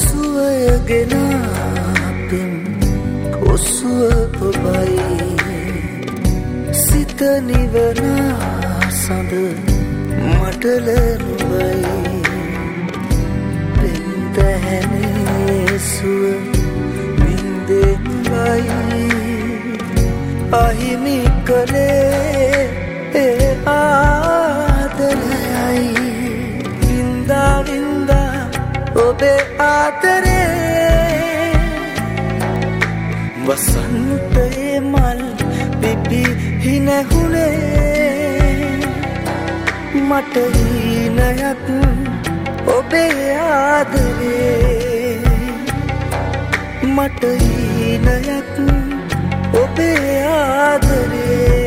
සුවයගෙන පෙම් ඔසුව ඔබයි සිත නිවන සඳ මටල නුඹයි පෙම් දැහැනේ සුව වින්දේ නුඹයි අහිමි කලේ ඒ ආදරයයි වින්දා වින්දා ඔබේ ආදරේ වසන්තයේ මල් පිපි හිනහුනේ මට හීනයක් ඔබේ ආදරේ මට හීනයක් ඔබේ ආදරේ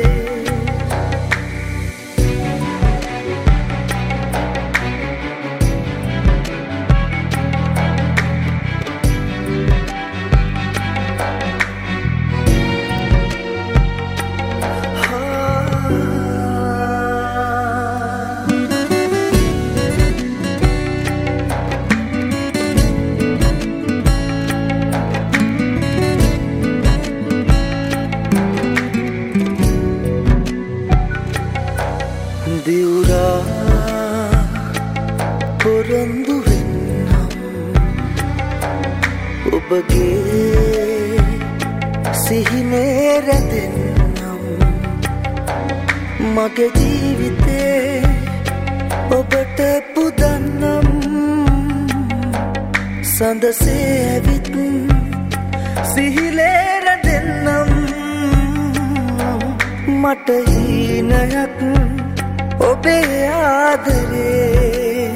පොරොන්දු වෙන්නම් ඔබගේ සිහිනේ රැඳෙන්නම් මගේ ජීවිතේ ඔබට පුදන්නම් සඳසේ ඇවිත් සිහිලේ රැඳෙන්නම් මට හීනයක් ඔබේ ආදරේ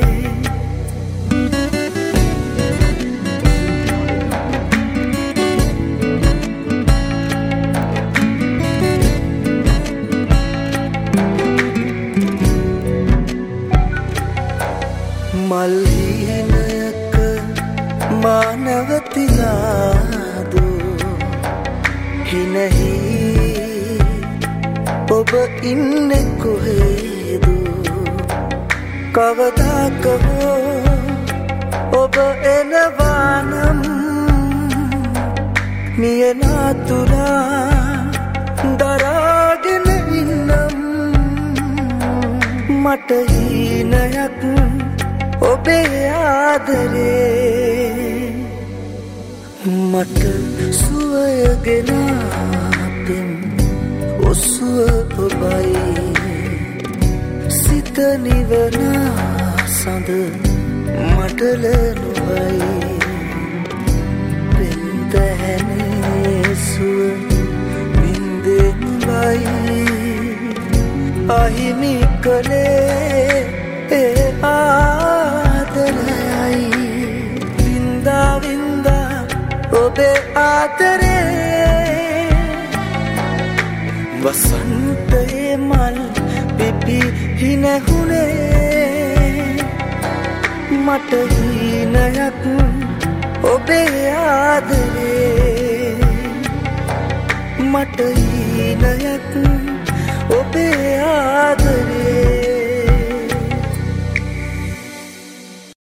මල් හීනයක මානවතිලාදු හිනහි ඔබ ඉන්නේ කොහෙද කවදාක හෝ ඔබ එනවා නම් මියනාතුරා දරාගෙන ඉන්නම් මට හීනයක් ඔබේ ආදරේ මට සුවයගෙන පෙම් ඔසුව ඔබයි සිත නිවන සඳ මටල නුඹයි පෙම් දැහැනේ සුව වින්දේ නුඹයි අහිමි කලේ ඒ ආදරයයි වින්දා වින්දා ඔබේ ආදරේ වසන්තයේ මල් පිපි හිනහුනේ මට හීනයක් ඔබේ ආදරේ මට හීනයක්